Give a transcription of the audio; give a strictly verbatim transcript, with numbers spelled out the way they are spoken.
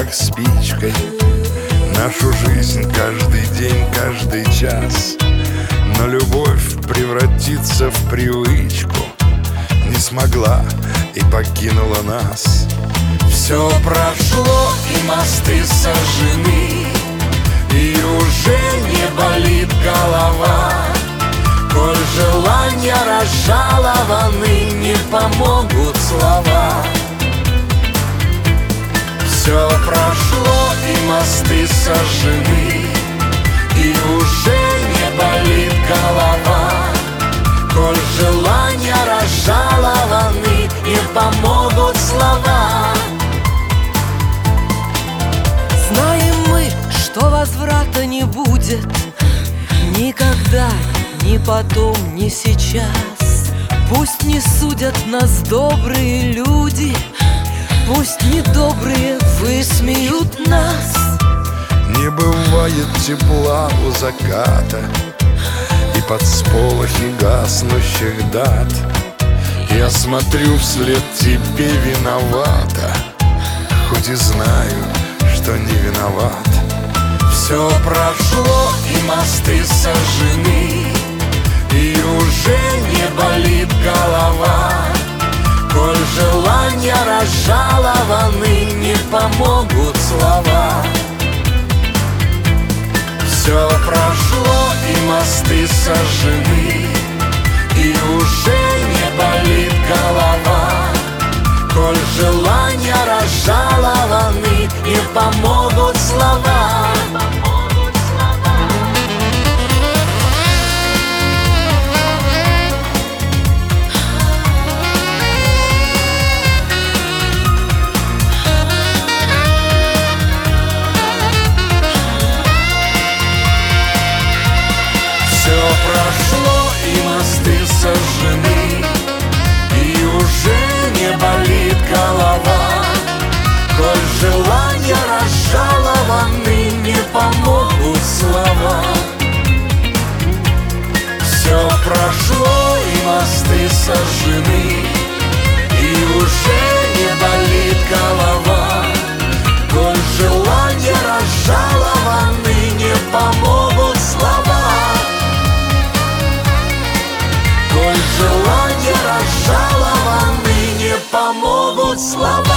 как спичкой нашу жизнь каждый день, каждый час. Но любовь превратится в привычку не смогла и покинула нас. Все прошло и мосты сожжены, и уже не болит голова. Коль желания разжалованы, не помогут слова. Все прошло и мосты сожжены, и уже не болит голова. Коль желания разжалованы, не помогут слова. Знаем мы, что возврата не будет никогда, ни потом, ни сейчас. Пусть не судят нас добрые люди, пусть недобрые высмеют нас. Не бывает тепла у заката и под сполохи гаснущих дат. Я смотрю вслед тебе виновата, хоть и знаю, что не виноват. Все прошло и мосты сожжены, и уже не болит голова. Коль желания разжалованы, не помогут слова. Все прошло и мосты сожжены, и уже не болит голова. Коль желания разжалованы, не помогут слова. Все прошло и мосты сожжены, и уже не болит голова. Коль желания разжалованы, не помогут слова. Все прошло и мосты сожжены, и уже не болит голова. Коль желания разжалованы, не помогут слова. Коль желания разжалованы, не помогут слова.